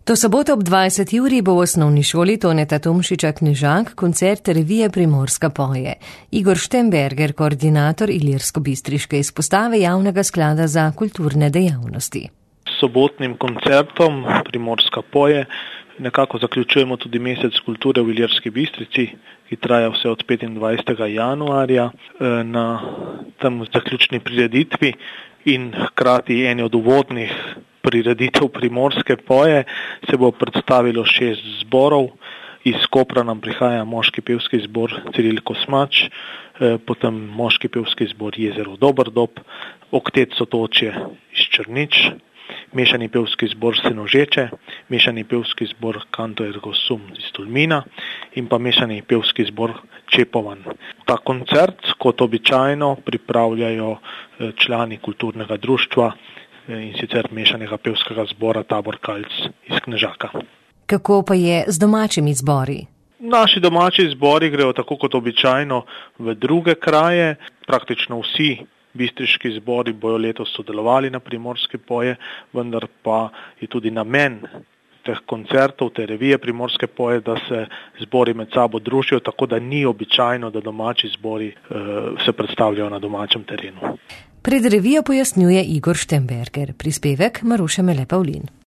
To soboto ob 20. uri bo v osnovni šoli Toneta Tomšiča Knežak koncert revije Primorska poje. Igor Štemberger, koordinator ilirsko-bistriške izpostave Javnega sklada za kulturne dejavnosti. S sobotnim koncertom Primorska poje nekako zaključujemo tudi mesec kulture v Ilirski Bistrici, ki traja vse od 25. januarja. Na tem zaključni prireditvi in hkrati eni od uvodnih prireditev Primorske poje se bo predstavilo 6 zborov. Iz Kopra nam prihaja moški pevski zbor Ciril Kosmač, potem moški pevski zbor Jezero Doberdob, oktet Sotočje iz Črnič, mešani pevski zbor Senožeče, mešani pevski zbor Canto Ergo Sum iz Tolmina in pa mešani pevski zbor Čepovan. Ta koncert, kot običajno, pripravljajo člani kulturnega društva in sicer mešanega pevskega zbora Tabor Kalc iz Knežaka. Kako pa je z domačimi zbori? Naši domači zbori grejo tako kot običajno v druge kraje. Praktično vsi bistriški zbori bojo letos sodelovali na Primorski poje, vendar pa je tudi namen teh koncertov, te revije Primorske poje, da se zbori med sabo družijo, tako da ni običajno, da domači zbori se predstavljajo na domačem terenu. Pred revijo pojasnjuje Igor Štemberger, prispevek Maruše Mele Pavlin.